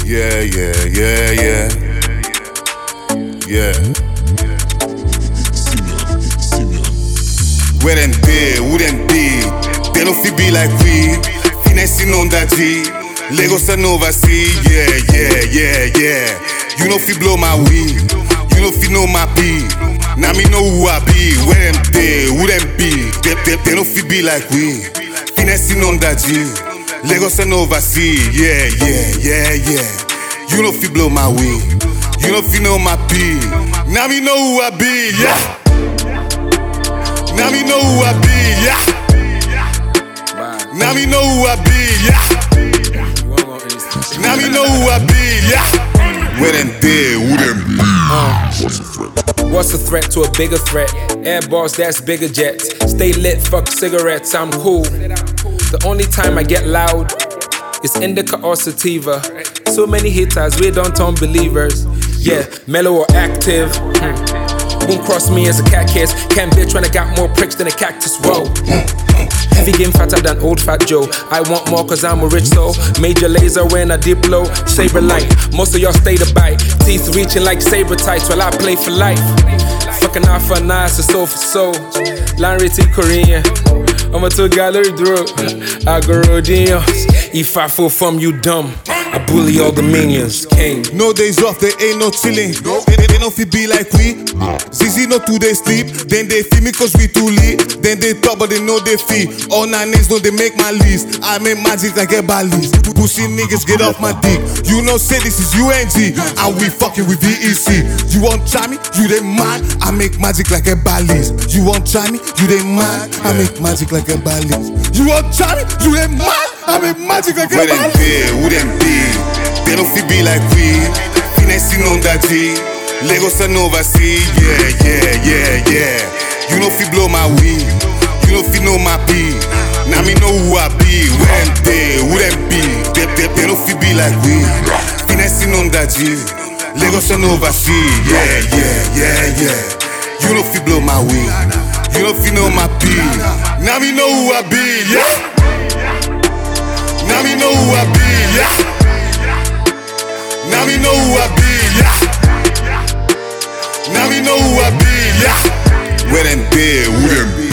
Yeah, yeah, yeah, yeah. Yeah. Where them there, who them be? They don't feel be like we. Finessing on that G. Lagos and overseas. Yeah, yeah, yeah, yeah. You know feel blow my weed. You know feel know my beat. Now me know who I be. Where them there, who them be? They don't feel be like we. Finessing on that G. Lagos and overseas, yeah, yeah, yeah, yeah. You know fi blow my way, you know fi know my beat. Now me know who I be, yeah. Now me know who I be, yeah. Now me know who I be, yeah. Now me know who I be, yeah. Where them there, who them be? What's the threat? What's the threat to a bigger threat? Air balls, that's bigger jets. Stay lit, fuck cigarettes, I'm cool. The only time I get loud is indica or sativa. So many haters, we don't turn believers. Yeah, mellow or active. Won't cross me as a cat kiss. Can't bitch when I got more pricks than a cactus. Whoa. Heavy game fatter than old fat Joe. I want more cause I'm a rich soul. Major laser when I dip low. Saber light, most of y'all stay to bite. Teeth reaching like saber tights while I play for life. Fucking off for nice, a soul for soul. Larry T. Korean. I'm a two gallery draw. I go rodeo. If I fall from you dumb, I bully all the minions. King. No days off, there ain't no chilling. They don't feel be like we. ZZ no 2 days sleep. Then they feel me cause we too lit. Then they talk but they know they feel. All 9 names know they make my list. I make magic like a ballis. Pussy niggas get off my dick. You know say this is UNG. And we fucking with VEC. You want try me? You they mad? I make magic like a ballis. You want try me? You they mad? I make magic like a ballis. You want try me? You they mad? I make magic like a ballis. Where them there? Who them be? They don't feel be like we. Finessing on that G. Lagos and overseas. Yeah, yeah, yeah, yeah. You know feel blow my weed. You know feel know my beat. Now me know who I be. Where them there? Who them be? They don't feel be like we. Finessing on that G. Lagos and overseas. Yeah, yeah, yeah, yeah. You know feel blow my weed. You know feel know my beat. Now me know who I be. Yeah. Now me know who I be, yeah. Now me know who I be, yeah. Now me know who I be, yeah. Where them there, who them be?